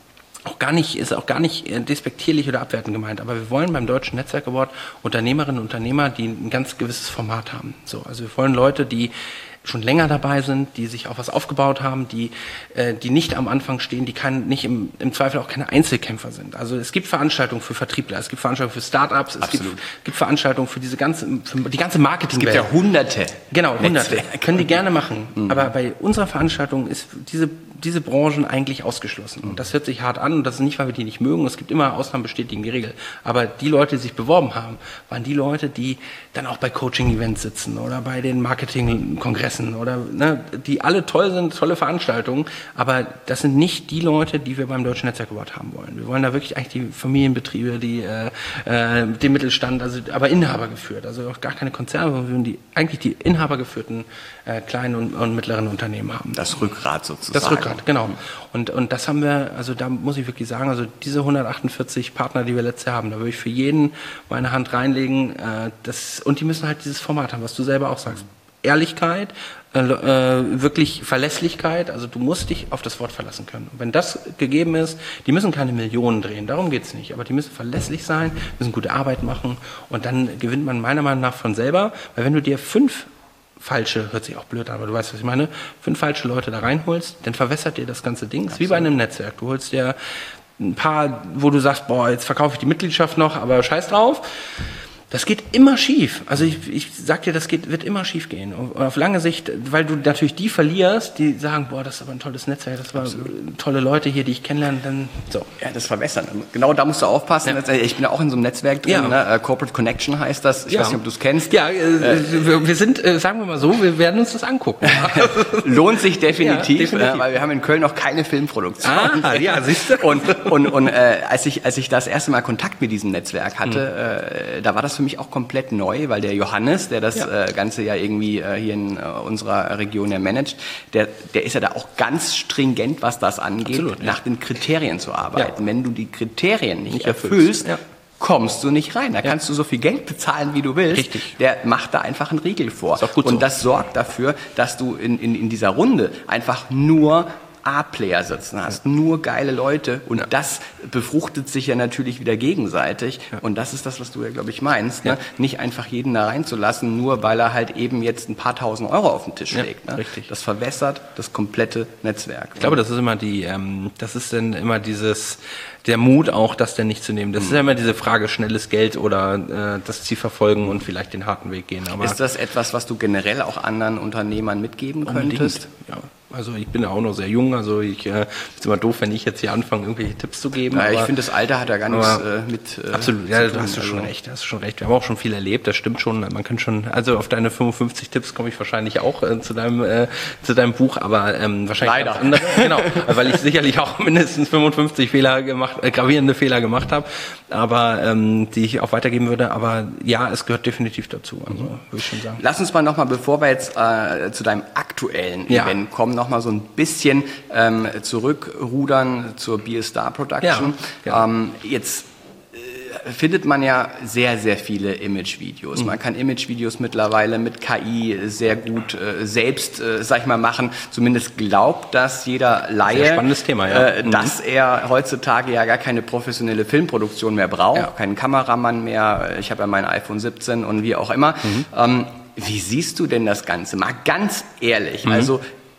S2: auch gar nicht, ist auch gar nicht despektierlich oder abwertend gemeint, aber wir wollen beim Deutschen Netzwerk Award Unternehmerinnen und Unternehmer, die ein ganz gewisses Format haben. So, also wir wollen Leute, die schon länger dabei sind, die sich auch was aufgebaut haben, die äh, die nicht am Anfang stehen, die kann, nicht im, im Zweifel auch keine Einzelkämpfer sind. Also es gibt Veranstaltungen für Vertriebler, es gibt Veranstaltungen für Startups, es gibt, gibt Veranstaltungen für diese ganze, für die ganze Marketingwelt.
S1: Es gibt ja hunderte.
S2: Genau, hunderte. Können die gerne machen. Mhm. Aber bei unserer Veranstaltung ist diese diese Branchen eigentlich ausgeschlossen. Und das hört sich hart an und das ist nicht, weil wir die nicht mögen. Es gibt immer Ausnahmen bestätigen die Regel. Aber die Leute, die sich beworben haben, waren die Leute, die dann auch bei Coaching-Events sitzen oder bei den Marketing-Kongressen oder ne, die alle toll sind, tolle Veranstaltungen. Aber das sind nicht die Leute, die wir beim Deutschen Netzwerk Award haben wollen. Wir wollen da wirklich eigentlich die Familienbetriebe, die äh, äh, den Mittelstand, also aber Inhaber geführt. Also auch gar keine Konzerne, sondern wir wollen die, eigentlich die inhabergeführten äh, kleinen und, und mittleren Unternehmen haben.
S1: Das Rückgrat sozusagen.
S2: Das Rückgrat. Genau. Und, und das haben wir, also da muss ich wirklich sagen, also diese hundertachtundvierzig Partner, die wir letztes Jahr haben, da würde ich für jeden meine Hand reinlegen. Äh, das, und die müssen halt dieses Format haben, was du selber auch sagst. Ehrlichkeit, äh, äh, wirklich Verlässlichkeit, also du musst dich auf das Wort verlassen können. Und wenn das gegeben ist, die müssen keine Millionen drehen, darum geht's nicht, aber die müssen verlässlich sein, müssen gute Arbeit machen und dann gewinnt man meiner Meinung nach von selber, weil wenn du dir fünf falsche, hört sich auch blöd an, aber du weißt, was ich meine, fünf falsche Leute da reinholst, dann verwässert dir das ganze Ding. Das ist wie bei einem Netzwerk. Du holst dir ein paar, wo du sagst, boah, jetzt verkaufe ich die Mitgliedschaft noch, aber scheiß drauf. Das geht immer schief. Also ich, ich sag dir, das geht, wird immer schief gehen. Und auf lange Sicht, weil du natürlich die verlierst, die sagen, boah, das ist aber ein tolles Netzwerk, das waren tolle Leute hier, die ich kennenlerne, dann so.
S1: Ja, das verwässern. Genau da musst du aufpassen. Ja. Ich bin ja auch in so einem Netzwerk drin, ja. ne? Corporate Connection heißt das. Ich ja. weiß nicht, ob du es kennst.
S2: Ja, äh, wir, wir sind, äh, sagen wir mal so, wir werden uns das angucken.
S1: Lohnt sich definitiv,
S2: ja, definitiv.
S1: Äh, weil wir haben in Köln noch keine Filmproduktion.
S2: Ah, ja, siehst du.
S1: Und, und, und äh, als, ich, als ich das erste Mal Kontakt mit diesem Netzwerk hatte, mhm. äh, da war das für mich auch komplett neu, weil der Johannes, der das ja. äh, Ganze ja irgendwie äh, hier in äh, unserer Region ja managt, der, der ist ja da auch ganz stringent, was das angeht, Absolut, nach ja. den Kriterien zu arbeiten. Ja. Wenn du die Kriterien nicht, nicht erfüllst, ja. kommst du nicht rein. Da ja. kannst du so viel Geld bezahlen, wie du willst.
S2: Richtig.
S1: Der macht da einfach einen Riegel vor.
S2: Ist auch gut
S1: Und
S2: so.
S1: das sorgt dafür, dass du in, in, in dieser Runde einfach nur A-Player sitzen hast, ja. nur geile Leute und ja. das befruchtet sich ja natürlich wieder gegenseitig ja. und das ist das, was du ja, glaube ich, meinst, ne? Ja. Nicht einfach jeden da reinzulassen, nur weil er halt eben jetzt ein paar tausend Euro auf den Tisch
S2: ja,
S1: legt. Ne?
S2: Richtig.
S1: Das verwässert das komplette Netzwerk.
S2: Ich glaube, das ist immer die, ähm, das ist dann immer dieses, der Mut auch, das denn nicht zu nehmen. Das mhm. ist ja immer diese Frage, schnelles Geld oder äh, das Ziel verfolgen und vielleicht den harten Weg gehen. Aber
S1: ist das etwas, was du generell auch anderen Unternehmern mitgeben
S2: unbedingt.
S1: könntest?
S2: Ja. Also ich bin ja auch noch sehr jung, also ich äh, ist immer doof, wenn ich jetzt hier anfange, irgendwelche Tipps zu geben.
S1: Ja,
S2: aber,
S1: ich finde, das Alter hat ja gar nichts äh, mit
S2: äh, absolut, ja, da hast du schon recht, hast du schon recht. Wir haben auch schon viel erlebt, das stimmt schon. Man kann schon, also auf deine fünfundfünfzig Tipps komme ich wahrscheinlich auch äh, zu deinem äh, zu deinem Buch, aber ähm, wahrscheinlich
S1: Leider.
S2: andere, genau, weil ich sicherlich auch mindestens fünfundfünfzig Fehler gemacht, äh, gravierende Fehler gemacht habe, aber ähm, die ich auch weitergeben würde. Aber ja, es gehört definitiv dazu. Also mhm. würde ich schon sagen.
S1: Lass uns mal noch mal, bevor wir jetzt äh, zu deinem aktuellen ja. Event kommen, noch mal so ein bisschen ähm, zurückrudern zur Be a Star Production. Ja, ja. Ähm, jetzt äh, findet man ja sehr, sehr viele Imagevideos. Mhm. Man kann Imagevideos mittlerweile mit K I sehr gut äh, selbst, äh, sag ich mal, machen. Zumindest glaubt das jeder Laie,
S2: sehr spannendes Thema, ja.
S1: äh, mhm. dass er heutzutage ja gar keine professionelle Filmproduktion mehr braucht, ja. keinen Kameramann mehr. Ich habe ja mein iPhone siebzehn und wie auch immer. Mhm. Ähm, wie siehst du denn das Ganze? Mal ganz ehrlich, mhm. also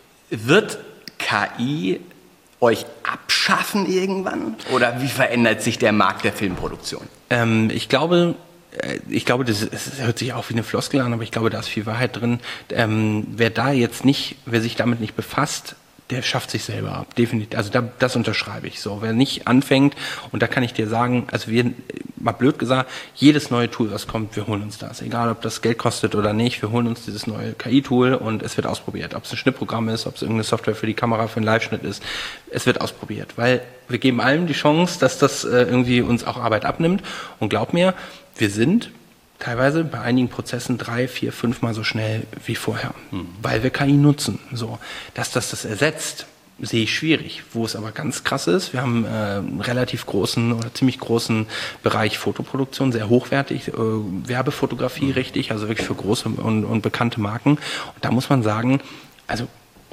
S1: wird K I euch abschaffen irgendwann? Oder wie verändert sich der Markt der Filmproduktion?
S2: Ähm, ich glaube, ich glaube, das, das hört sich auch wie eine Floskel an, aber ich glaube, da ist viel Wahrheit drin. Ähm, wer da jetzt nicht, wer sich damit nicht befasst, der schafft sich selber ab, definitiv. Also da, das unterschreibe ich so. Wer nicht anfängt, und da kann ich dir sagen, also wir, mal blöd gesagt, jedes neue Tool, was kommt, wir holen uns das. Egal, ob das Geld kostet oder nicht, wir holen uns dieses neue K I-Tool und es wird ausprobiert. Ob es ein Schnittprogramm ist, ob es irgendeine Software für die Kamera, für einen Live-Schnitt ist, es wird ausprobiert. Weil wir geben allem die Chance, dass das äh, irgendwie uns auch Arbeit abnimmt. Und glaub mir, wir sind teilweise bei einigen Prozessen drei, vier, fünfmal so schnell wie vorher, mhm. weil wir K I nutzen. So, dass das das ersetzt, sehe ich schwierig. Wo es aber ganz krass ist, wir haben äh, einen relativ großen oder ziemlich großen Bereich Fotoproduktion, sehr hochwertig, äh, Werbefotografie mhm. richtig, also wirklich für große und, und bekannte Marken. Und da muss man sagen, also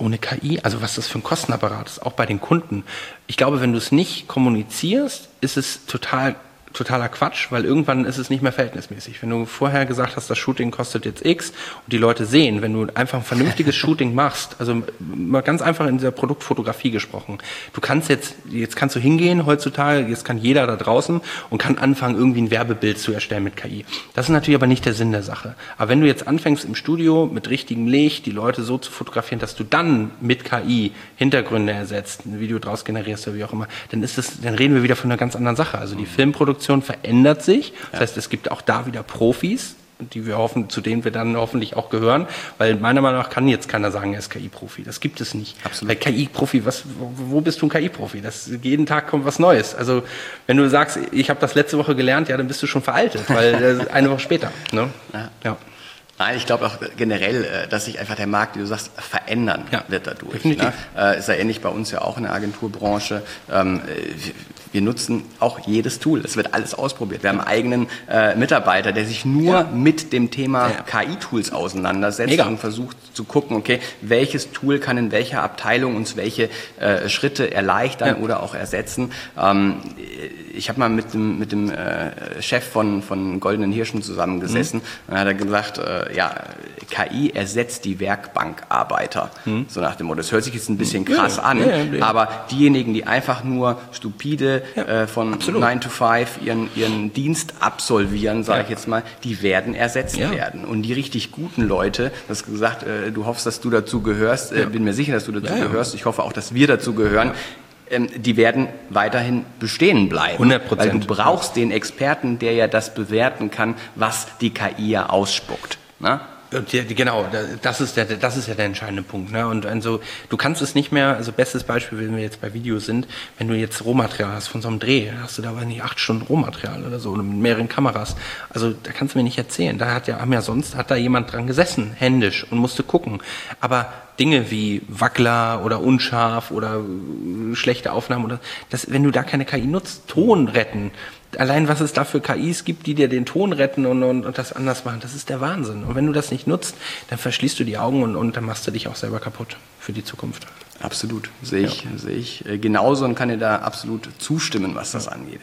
S2: ohne K I, also was das für ein Kostenapparat ist, auch bei den Kunden. Ich glaube, wenn du es nicht kommunizierst, ist es total totaler Quatsch, weil irgendwann ist es nicht mehr verhältnismäßig. Wenn du vorher gesagt hast, das Shooting kostet jetzt X und die Leute sehen, wenn du einfach ein vernünftiges Shooting machst, also mal ganz einfach in dieser Produktfotografie gesprochen, du kannst jetzt, jetzt kannst du hingehen heutzutage, jetzt kann jeder da draußen und kann anfangen, irgendwie ein Werbebild zu erstellen mit K I. Das ist natürlich aber nicht der Sinn der Sache. Aber wenn du jetzt anfängst im Studio mit richtigem Licht, die Leute so zu fotografieren, dass du dann mit K I Hintergründe ersetzt, ein Video draus generierst oder wie auch immer, dann ist es, dann reden wir wieder von einer ganz anderen Sache. Also die Filmproduktion verändert sich. Das heißt, es gibt auch da wieder Profis, die wir hoffen, zu denen wir dann hoffentlich auch gehören, weil meiner Meinung nach kann jetzt keiner sagen, er ist K I-Profi. Das gibt es nicht.
S1: Absolut.
S2: Weil K I-Profi, was, wo bist du ein K I-Profi? Das, jeden Tag kommt was Neues. Also wenn du sagst, ich habe das letzte Woche gelernt, ja, dann bist du schon veraltet, weil eine Woche später. Ne?
S1: Ja.
S2: Ja.
S1: Nein, ich glaube auch generell, dass sich einfach der Markt, wie du sagst, verändern ja, wird dadurch. Ne? Äh, ist ja ähnlich bei uns ja auch in der Agenturbranche. Ähm, wir nutzen auch jedes Tool. Es wird alles ausprobiert. Wir haben einen eigenen äh, Mitarbeiter, der sich nur ja. mit dem Thema ja. K I-Tools auseinandersetzt Mega. und versucht zu gucken, okay, welches Tool kann in welcher Abteilung uns welche äh, Schritte erleichtern ja. oder auch ersetzen. Ähm, ich habe mal mit dem, mit dem äh, Chef von, von Goldenen Hirschen zusammengesessen mhm. und hat er gesagt, äh, ja, K I ersetzt die Werkbankarbeiter. Mhm. So nach dem Motto. Das hört sich jetzt ein bisschen krass ja, an, ja, ja, ja. aber diejenigen, die einfach nur stupide ja, äh, von nine to five ihren, ihren Dienst absolvieren, sage ja. ich jetzt mal, die werden ersetzt ja. werden. Und die richtig guten Leute, du hast gesagt, äh, du hoffst, dass du dazu gehörst, äh, ja. bin mir sicher, dass du dazu ja, gehörst, ich hoffe auch, dass wir dazu gehören, ja. die werden weiterhin bestehen bleiben.
S2: hundert Prozent.
S1: Weil du brauchst den Experten, der ja das bewerten kann, was die K I ja ausspuckt. Ne?
S2: Ja, genau, das ist der, das ist ja der entscheidende Punkt. Ne? Und also du kannst es nicht mehr, also bestes Beispiel, wenn wir jetzt bei Videos sind, wenn du jetzt Rohmaterial hast von so einem Dreh, hast du da aber nicht acht Stunden Rohmaterial oder so, oder mit mehreren Kameras. Also da kannst du mir nicht erzählen. Da hat ja, haben ja sonst, hat da jemand dran gesessen, händisch, und musste gucken. Aber Dinge wie Wackler oder unscharf oder schlechte Aufnahmen oder das, wenn du da keine K I nutzt, Ton retten. Allein was es da für K Is gibt, die dir den Ton retten und, und, und das anders machen, das ist der Wahnsinn. Und wenn du das nicht nutzt, dann verschließt du die Augen und, und dann machst du dich auch selber kaputt für die Zukunft.
S1: Absolut, sehe ich, ja. sehe ich genauso und kann dir da absolut zustimmen, was das ja. angeht.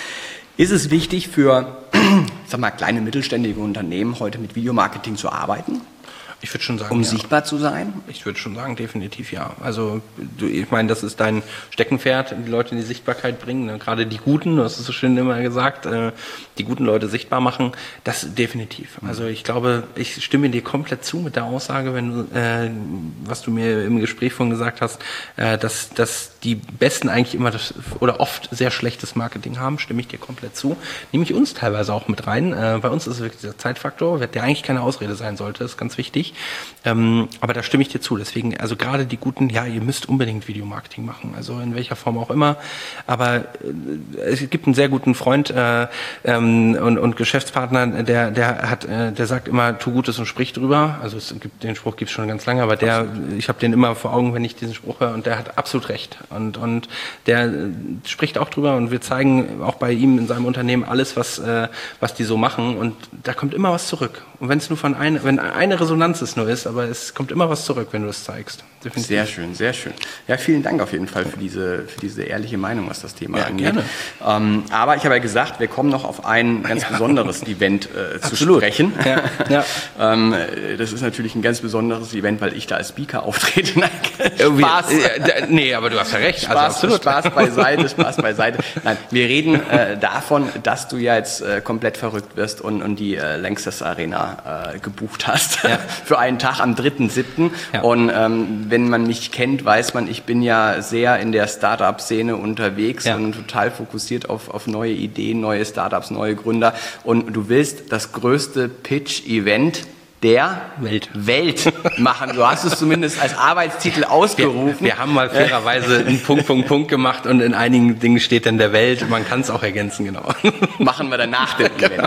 S1: Ist es wichtig für, ich sag mal, kleine mittelständige Unternehmen heute mit Videomarketing zu arbeiten?
S2: Ich würde schon sagen,
S1: um
S2: ja.
S1: sichtbar zu sein?
S2: Ich würde schon sagen, definitiv ja. Also du, ich meine, das ist dein Steckenpferd, die Leute in die Sichtbarkeit bringen. Ne? Gerade die Guten, du hast es so schön immer gesagt, äh, die guten Leute sichtbar machen, das definitiv. Also ich glaube, ich stimme dir komplett zu mit der Aussage, wenn du, äh, was du mir im Gespräch vorhin gesagt hast, äh, dass, dass die Besten eigentlich immer das oder oft sehr schlechtes Marketing haben, stimme ich dir komplett zu. Nehme ich uns teilweise auch mit rein. Äh, bei uns ist es wirklich dieser Zeitfaktor, der eigentlich keine Ausrede sein sollte, ist ganz wichtig. Ähm, aber da stimme ich dir zu. Deswegen, also gerade die Guten, ja, ihr müsst unbedingt Videomarketing machen. Also in welcher Form auch immer. Aber äh, es gibt einen sehr guten Freund äh, ähm, und, und Geschäftspartner, der, der hat, äh, der sagt immer, tu Gutes und sprich drüber. Also es gibt, den Spruch gibt es schon ganz lange, aber der, ich habe den immer vor Augen, wenn ich diesen Spruch höre, und der hat absolut recht. Und, und der äh, spricht auch drüber, und wir zeigen auch bei ihm in seinem Unternehmen alles, was, äh, was die so machen, und da kommt immer was zurück. Und wenn es nur von einer, wenn eine Resonanz es nur ist, aber es kommt immer was zurück, wenn du es zeigst.
S1: Definitiv. Sehr schön, sehr schön. Ja, vielen Dank auf jeden Fall für diese, für diese ehrliche Meinung, was das Thema
S2: ja,
S1: angeht.
S2: Gerne.
S1: Ähm, aber ich habe ja gesagt, wir kommen noch auf ein ganz ja. besonderes Event äh, zu
S2: Absolut.
S1: sprechen.
S2: Ja. Ja.
S1: ähm, das ist natürlich ein ganz besonderes Event, weil ich da als Speaker auftrete. Nein, Spaß.
S2: Äh, nee, aber du hast ja recht.
S1: Spaß,
S2: also absolut.
S1: Spaß beiseite, Spaß beiseite. Nein, wir reden äh, davon, dass du ja jetzt äh, komplett verrückt wirst und, und die äh, Lanxess Arena äh, gebucht hast ja. für einen Tag am dritten siebten Ja. Und ähm, wenn man mich kennt, weiß man, ich bin ja sehr in der Startup-Szene unterwegs ja. und total fokussiert auf, auf neue Ideen, neue Startups, neue Gründer. Und du willst das größte Pitch-Event der
S2: Welt.
S1: Welt machen. Du hast es zumindest als Arbeitstitel ausgerufen.
S2: Wir, wir haben mal fairerweise einen Punkt, Punkt, Punkt gemacht, und in einigen Dingen steht dann der Welt. Man kann es auch ergänzen, genau.
S1: Machen wir dann nach dem Event.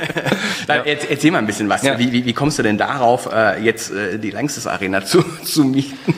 S1: Dann ja. erzähl, erzähl mal ein bisschen was. Ja. Wie, wie, wie kommst du denn darauf, jetzt die Lanxess Arena zu, zu mieten?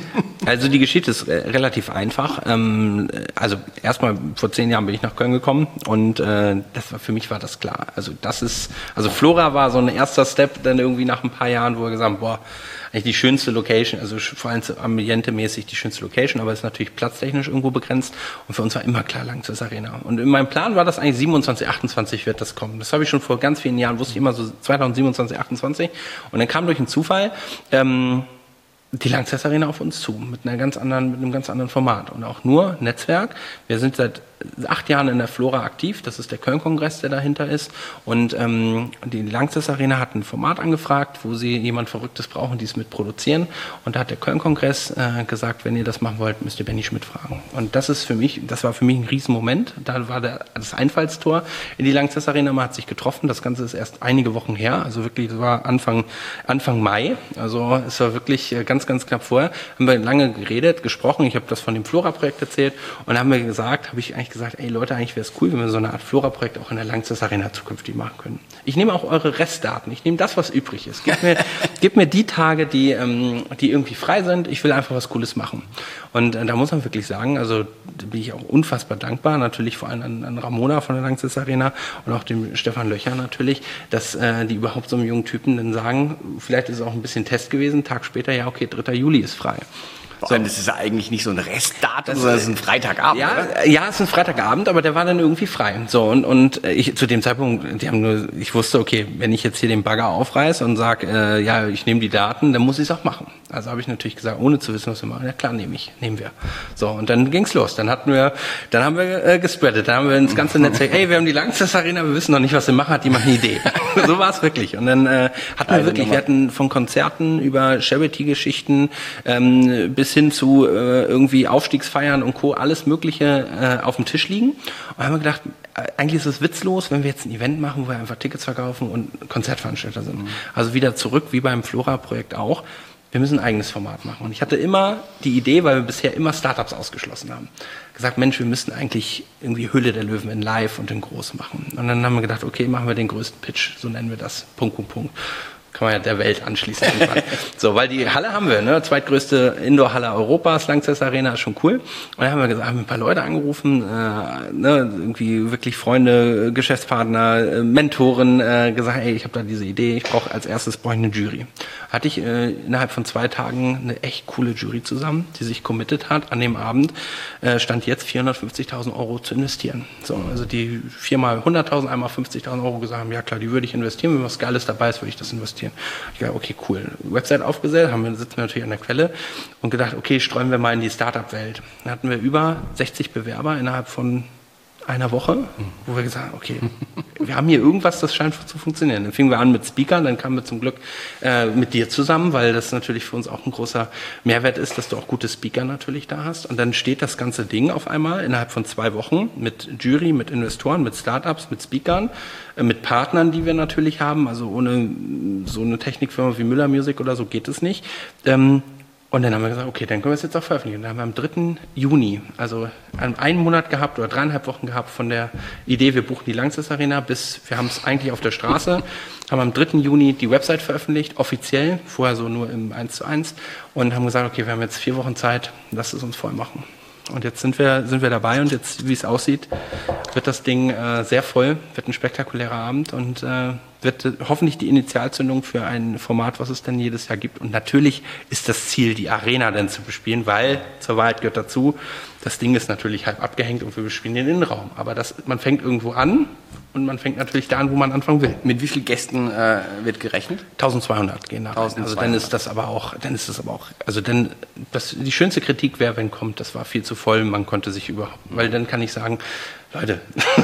S2: Also die Geschichte ist äh, relativ einfach. Ähm, also erstmal vor zehn Jahren bin ich nach Köln gekommen und äh, das war, für mich war das klar. Also das ist, also Flora war so ein erster Step dann irgendwie nach ein paar Jahren, wo wir gesagt haben, boah, eigentlich die schönste Location, also vor allem ambientemäßig die schönste Location, aber ist natürlich platztechnisch irgendwo begrenzt und für uns war immer klar Lanxess Arena. Und in meinem Plan war das eigentlich siebenundzwanzig, achtundzwanzig wird das kommen. Das habe ich schon vor ganz vielen Jahren, wusste ich immer so zweitausendsiebenundzwanzig, achtundzwanzig und dann kam durch einen Zufall ähm, die Lanxess Arena auf uns zu, mit einer ganz anderen, mit einem ganz anderen Format und auch nur Netzwerk. Wir sind seit acht Jahren in der Flora aktiv, das ist der Köln-Kongress, der dahinter ist und ähm, die Lanxess Arena hat ein Format angefragt, wo sie jemand Verrücktes brauchen, die es mit produzieren und da hat der Köln-Kongress äh, gesagt, wenn ihr das machen wollt, müsst ihr Benny Schmidt fragen und das ist für mich, das war für mich ein Riesenmoment, da war der, das Einfallstor in die Lanxess Arena, man hat sich getroffen, das Ganze ist erst einige Wochen her, also wirklich, das war Anfang, Anfang Mai, also es war wirklich ganz, ganz knapp vorher, haben wir lange geredet, gesprochen, ich habe das von dem Flora-Projekt erzählt und haben wir gesagt, habe ich eigentlich gesagt, ey Leute, eigentlich wäre es cool, wenn wir so eine Art Flora-Projekt auch in der Lanxess Arena zukünftig machen können. Ich nehme auch eure Restdaten, ich nehme das, was übrig ist. Gebt mir, gebt mir die Tage, die, ähm, die irgendwie frei sind, ich will einfach was Cooles machen. Und äh, da muss man wirklich sagen, also da bin ich auch unfassbar dankbar, natürlich vor allem an, an Ramona von der Lanxess Arena und auch dem Stefan Löcher natürlich, dass äh, die überhaupt so einem jungen Typen dann sagen, vielleicht ist es auch ein bisschen Test gewesen, einen Tag später, ja okay, dritter Juli ist frei.
S1: Vor allem, das ist ja eigentlich nicht so ein Restdatum, sondern es ist ein Freitagabend,
S2: ja,
S1: oder?
S2: Ja, es ist ein Freitagabend, aber der war dann irgendwie frei. So, und, und ich, zu dem Zeitpunkt, die haben nur, ich wusste, okay, wenn ich jetzt hier den Bagger aufreiße und sage, äh, ja, ich nehme die Daten, dann muss ich es auch machen. Also habe ich natürlich gesagt, ohne zu wissen, was wir machen, ja klar, nehme ich, nehmen wir. So, und dann ging's los. Dann hatten wir, dann haben wir äh, gespreadet, dann haben wir ins ganze Netzwerk, hey, wir haben die Lanxess Arena, wir wissen noch nicht, was wir machen, hat jemand eine Idee? So war es wirklich. Und dann äh, hatten wir wirklich, wir hatten von Konzerten über Charity-Geschichten ähm, bis hin zu äh, irgendwie Aufstiegsfeiern und Co., alles Mögliche äh, auf dem Tisch liegen. Und dann haben wir gedacht, eigentlich ist es witzlos, wenn wir jetzt ein Event machen, wo wir einfach Tickets verkaufen und Konzertveranstalter sind. Mhm. Also wieder zurück, wie beim Flora-Projekt auch. Wir müssen ein eigenes Format machen. Und ich hatte immer die Idee, weil wir bisher immer Startups ausgeschlossen haben, gesagt, Mensch, wir müssten eigentlich irgendwie Höhle der Löwen in live und in groß machen. Und dann haben wir gedacht, okay, machen wir den größten Pitch, so nennen wir das, Punkt, Punkt, Punkt. Kann man ja der Welt anschließen. So, weil die Halle haben wir, ne, zweitgrößte Indoor-Halle Europas, Lanxess Arena, ist schon cool. Und dann haben wir gesagt, haben wir ein paar Leute angerufen, äh, ne, irgendwie wirklich Freunde, Geschäftspartner, äh, Mentoren, äh, gesagt, ey, ich habe da diese Idee, ich brauche als erstes brauche ich eine Jury. Hatte ich äh, innerhalb von zwei Tagen eine echt coole Jury zusammen, die sich committed hat, an dem Abend äh, stand jetzt vierhundertfünfzigtausend Euro zu investieren. So, also die viermal hunderttausend, einmal fünfzigtausend Euro gesagt haben, ja klar, die würde ich investieren, wenn was Geiles dabei ist, würde ich das investieren. Ich dachte, okay, cool. Website aufgesetzt, haben wir, sitzen wir natürlich an der Quelle und gedacht, okay, streuen wir mal in die Startup-Welt. Dann hatten wir über sechzig Bewerber innerhalb von einer Woche, wo wir gesagt haben, okay, wir haben hier irgendwas, das scheint zu funktionieren. Dann fingen wir an mit Speakern, dann kamen wir zum Glück äh, mit dir zusammen, weil das natürlich für uns auch ein großer Mehrwert ist, dass du auch gute Speaker natürlich da hast. Und dann steht das ganze Ding auf einmal innerhalb von zwei Wochen mit Jury, mit Investoren, mit Startups, mit Speakern, äh, mit Partnern, die wir natürlich haben. Also ohne so eine Technikfirma wie Müller Music oder so geht es nicht. Ähm, Und dann haben wir gesagt, okay, dann können wir es jetzt auch veröffentlichen. Dann haben wir am dritten Juni, also einen Monat gehabt oder dreieinhalb Wochen gehabt von der Idee, wir buchen die Lanxess Arena, bis wir haben es eigentlich auf der Straße, haben am dritten Juni die Website veröffentlicht, offiziell, vorher so nur im eins zu eins und haben gesagt, okay, wir haben jetzt vier Wochen Zeit, lasst es uns voll machen. Und jetzt sind wir, sind wir dabei und jetzt, wie es aussieht, wird das Ding äh, sehr voll, wird ein spektakulärer Abend und äh, wird hoffentlich die Initialzündung für ein Format, was es denn jedes Jahr gibt. Und natürlich ist das Ziel, die Arena dann zu bespielen, weil, zur Wahrheit gehört dazu, das Ding ist natürlich halb abgehängt und wir bespielen den Innenraum. Aber das, man fängt irgendwo an und man fängt natürlich da an, wo man anfangen will.
S1: Mit wie vielen Gästen äh, wird gerechnet?
S2: eintausendzweihundert gehen da rein. Also dann ist das aber auch, dann ist das aber auch, also dann, das, die schönste Kritik wäre, wenn kommt, das war viel zu voll, man konnte sich überhaupt, weil dann kann ich sagen, Leute,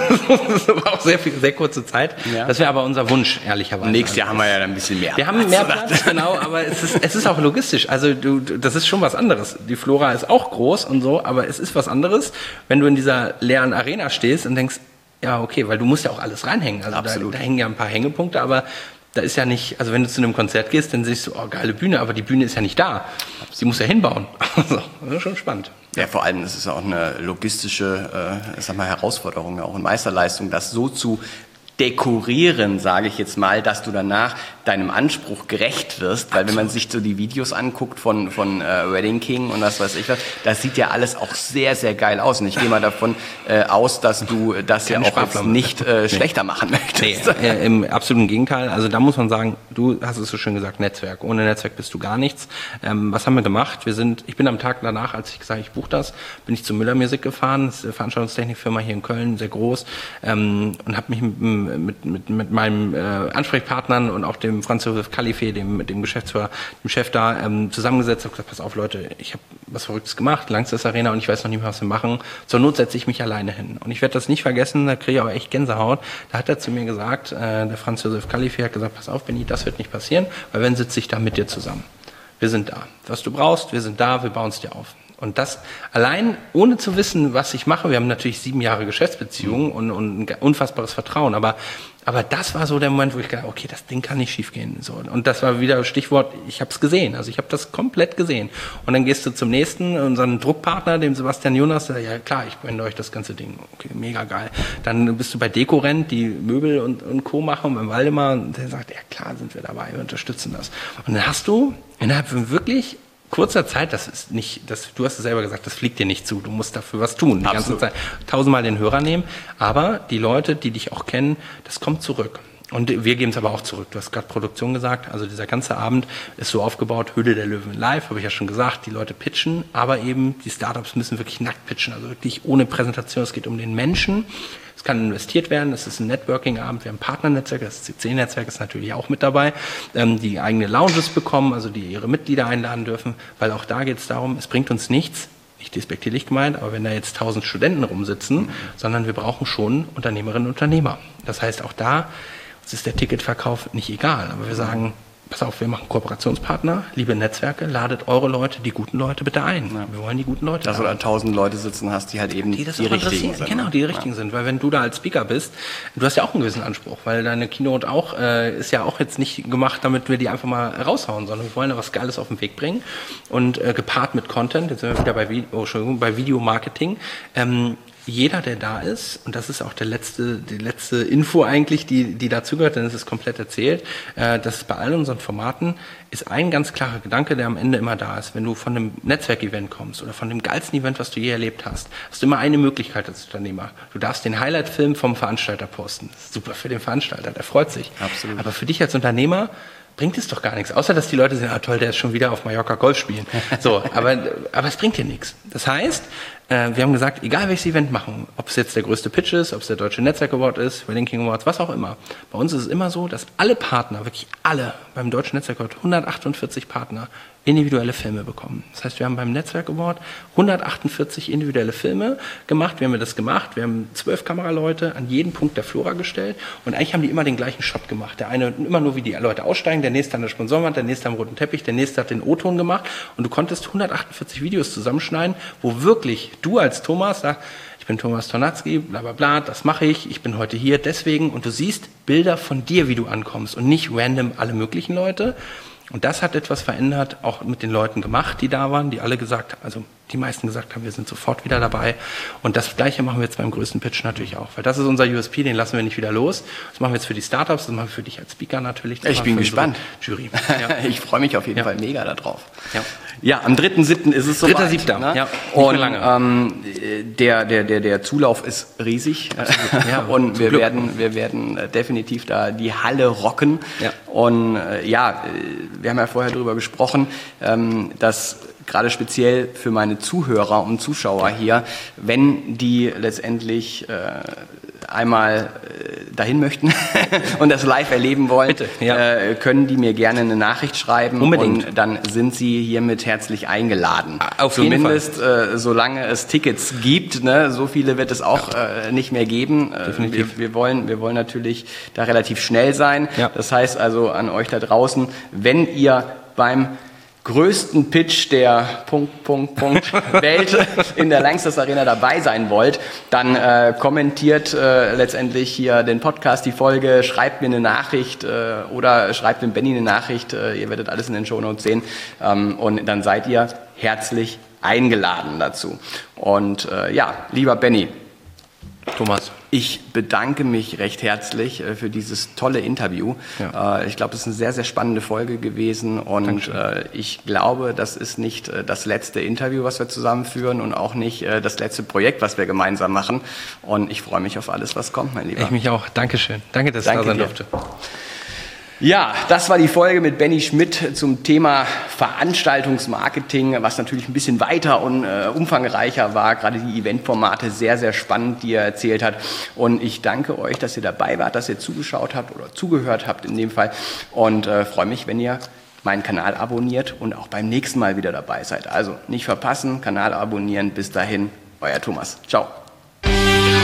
S2: das war auch sehr viel, sehr kurze Zeit. Ja. Das wäre aber unser Wunsch, ehrlicherweise.
S1: Nächstes Jahr haben wir ja dann ein bisschen mehr.
S2: Wir haben mehr Platz, genau, aber es ist, es ist auch logistisch. Also du, das ist schon was anderes. Die Flora ist auch groß und so, aber es ist was anderes, wenn du in dieser leeren Arena stehst und denkst, ja, okay, weil du musst ja auch alles reinhängen. Also da, da hängen ja ein paar Hängepunkte, aber da ist ja nicht, also wenn du zu einem Konzert gehst, dann siehst du, oh, geile Bühne, aber die Bühne ist ja nicht da. Sie muss ja hinbauen. Also, das ist schon spannend.
S1: Ja, vor allem, das ist auch eine logistische äh, sag mal, Herausforderung, auch eine Meisterleistung, das so zu dekorieren, sage ich jetzt mal, dass du danach deinem Anspruch gerecht wirst, weil wenn man sich so die Videos anguckt von, von äh, Wedding King und was weiß ich was, das sieht ja alles auch sehr, sehr geil aus und ich gehe mal davon äh, aus, dass du das ja auch jetzt nicht äh, schlechter machen möchtest.
S2: Nee, äh, im absoluten Gegenteil, also da muss man sagen, du hast es so schön gesagt, Netzwerk, ohne Netzwerk bist du gar nichts. Ähm, was haben wir gemacht? Wir sind, ich bin am Tag danach, als ich gesagt habe, ich buche das, bin ich zu Müller Music gefahren, das ist eine Veranstaltungstechnikfirma hier in Köln, sehr groß, ähm, und habe mich mit, mit, mit, mit meinem äh, Ansprechpartnern und auch dem Franz Josef Kalife, dem, dem Geschäftsführer, dem Chef da, ähm, zusammengesetzt und gesagt, pass auf Leute, ich habe was Verrücktes gemacht, Langsess Arena und ich weiß noch nicht mehr, was wir machen. Zur Not setze ich mich alleine hin. Und ich werde das nicht vergessen, da kriege ich aber echt Gänsehaut. Da hat er zu mir gesagt, äh, der Franz Josef Kalife hat gesagt, pass auf Benni, das wird nicht passieren, weil wenn sitze ich da mit dir zusammen. Wir sind da. Was du brauchst, wir sind da, wir bauen es dir auf. Und das allein, ohne zu wissen, was ich mache, wir haben natürlich sieben Jahre Geschäftsbeziehungen und, und ein unfassbares Vertrauen, aber, aber das war so der Moment, wo ich gedacht, okay, das Ding kann nicht schiefgehen. So. Und das war wieder Stichwort, ich habe es gesehen, also ich habe das komplett gesehen. Und dann gehst du zum nächsten, unseren Druckpartner, dem Sebastian Jonas, der, ja klar, ich blende euch das ganze Ding, okay, mega geil. Dann bist du bei Dekorent, die Möbel und, und Co. machen, beim Waldemar, der sagt, ja klar, sind wir dabei, wir unterstützen das. Und dann hast du innerhalb von wirklich kurzer Zeit, das ist nicht, das, du hast es selber gesagt, das fliegt dir nicht zu, du musst dafür was tun, die ganze Zeit tausendmal den Hörer nehmen, aber die Leute, die dich auch kennen, das kommt zurück. Und wir geben es aber auch zurück. Du hast gerade Produktion gesagt, also dieser ganze Abend ist so aufgebaut, Höhle der Löwen live, habe ich ja schon gesagt, die Leute pitchen, aber eben die Startups müssen wirklich nackt pitchen, also wirklich ohne Präsentation, es geht um den Menschen. Es kann investiert werden, es ist ein Networking-Abend, wir haben ein Partnernetzwerk, das C C-Netzwerk ist natürlich auch mit dabei, ähm, die eigene Lounges bekommen, also die ihre Mitglieder einladen dürfen, weil auch da geht es darum, es bringt uns nichts, nicht despektierlich gemeint, aber wenn da jetzt tausend Studenten rumsitzen, mhm. sondern wir brauchen schon Unternehmerinnen und Unternehmer. Das heißt, auch da uns ist der Ticketverkauf nicht egal, aber wir sagen, pass auf, wir machen Kooperationspartner, liebe Netzwerke, ladet eure Leute, die guten Leute bitte ein. Ja. Wir wollen die guten Leute.
S1: Dass du da tausend Leute sitzen hast, die halt eben die, die richtigen sind.
S2: Genau, die richtigen ja. sind. Weil wenn du da als Speaker bist, du hast ja auch einen gewissen Anspruch, weil deine Keynote auch, äh, ist ja auch jetzt nicht gemacht, damit wir die einfach mal raushauen, sondern wir wollen da was Geiles auf den Weg bringen und äh, gepaart mit Content, jetzt sind wir wieder bei, Vi- oh, Entschuldigung, bei Videomarketing, ähm, jeder, der da ist, und das ist auch der letzte, die letzte Info eigentlich, die, die dazugehört, denn es ist komplett erzählt, äh, dass es bei all unseren Formaten ist ein ganz klarer Gedanke, der am Ende immer da ist. Wenn du von einem Netzwerkevent kommst oder von dem geilsten Event, was du je erlebt hast, hast du immer eine Möglichkeit als Unternehmer. Du darfst den Highlight-Film vom Veranstalter posten. Das ist super für den Veranstalter, der freut sich.
S1: Absolut.
S2: Aber für dich als Unternehmer bringt es doch gar nichts, außer dass die Leute sagen, ah toll, der ist schon wieder auf Mallorca Golf spielen. So, aber, aber es bringt dir nichts. Das heißt, äh, wir haben gesagt, egal welches Event machen, ob es jetzt der größte Pitch ist, ob es der Deutsche Netzwerk Award ist, Wedding King Awards, was auch immer. Bei uns ist es immer so, dass alle Partner, wirklich alle, beim Deutschen Netzwerk Award, hundertachtundvierzig Partner, individuelle Filme bekommen. Das heißt, wir haben beim Netzwerk Award hundertachtundvierzig individuelle Filme gemacht. Wie haben wir das gemacht? Wir haben zwölf Kameraleute an jeden Punkt der Flora gestellt und eigentlich haben die immer den gleichen Shot gemacht. Der eine immer nur, wie die Leute aussteigen, der nächste an der Sponsorenwand, der nächste am roten Teppich, der nächste hat den O-Ton gemacht und du konntest hundertachtundvierzig Videos zusammenschneiden, wo wirklich du als Thomas sagst, ich bin Thomas Tornatzky, bla bla bla, das mache ich, ich bin heute hier deswegen und du siehst Bilder von dir, wie du ankommst und nicht random alle möglichen Leute. Und das hat etwas verändert, auch mit den Leuten gemacht, die da waren, die alle gesagt haben, also die meisten gesagt haben, wir sind sofort wieder dabei. Und das Gleiche machen wir jetzt beim größten Pitch natürlich auch, weil das ist unser U S P, den lassen wir nicht wieder los. Das machen wir jetzt für die Startups, das machen wir für dich als Speaker natürlich.
S1: Ich bin gespannt.
S2: Jury.
S1: Ja. Ich freue mich auf jeden ja. Fall mega darauf.
S2: Ja.
S1: Ja, am dritten siebten ist es so.
S2: dritter siebter Ne? Ja,
S1: und ähm, der, der, der, der Zulauf ist riesig. Ja, und wir Glück. werden, wir werden definitiv da die Halle rocken. Ja. Und äh, ja, wir haben ja vorher darüber gesprochen, ähm, dass gerade speziell für meine Zuhörer und Zuschauer hier, wenn die letztendlich äh, einmal äh, dahin möchten und das live erleben wollen, Bitte, ja. äh, können die mir gerne eine Nachricht schreiben. Unbedingt. Und dann sind sie hiermit herzlich eingeladen.
S2: Auf
S1: Zumindest jeden Fall. Äh, solange es Tickets gibt, ne? So viele wird es auch äh, nicht mehr geben. Definitiv. Wir, wir, wollen, wir wollen natürlich da relativ schnell sein. Ja. Das heißt also an euch da draußen, wenn ihr beim größten Pitch der Punkt, Punkt, Punkt Welt in der Langsess Arena dabei sein wollt, dann äh, kommentiert äh, letztendlich hier den Podcast, die Folge, schreibt mir eine Nachricht äh, oder schreibt dem Benni eine Nachricht, äh, ihr werdet alles in den Shownotes sehen ähm, und dann seid ihr herzlich eingeladen dazu. Und äh, ja, lieber Benni,
S2: Thomas.
S1: Ich bedanke mich recht herzlich äh, für dieses tolle Interview. Ja. Äh, ich glaube, es ist eine sehr, sehr spannende Folge gewesen und äh, ich glaube, das ist nicht äh, das letzte Interview, was wir zusammenführen und auch nicht äh, das letzte Projekt, was wir gemeinsam machen. Und ich freue mich auf alles, was kommt, mein Lieber.
S2: Ich mich auch. Dankeschön. Danke, dass ich da sein durfte.
S1: Ja, das war die Folge mit Benny Schmidt zum Thema Veranstaltungsmarketing, was natürlich ein bisschen weiter und äh, umfangreicher war. Gerade die Eventformate sehr, sehr spannend, die er erzählt hat. Und ich danke euch, dass ihr dabei wart, dass ihr zugeschaut habt oder zugehört habt in dem Fall. Und äh, freue mich, wenn ihr meinen Kanal abonniert und auch beim nächsten Mal wieder dabei seid. Also nicht verpassen, Kanal abonnieren. Bis dahin, euer Thomas. Ciao.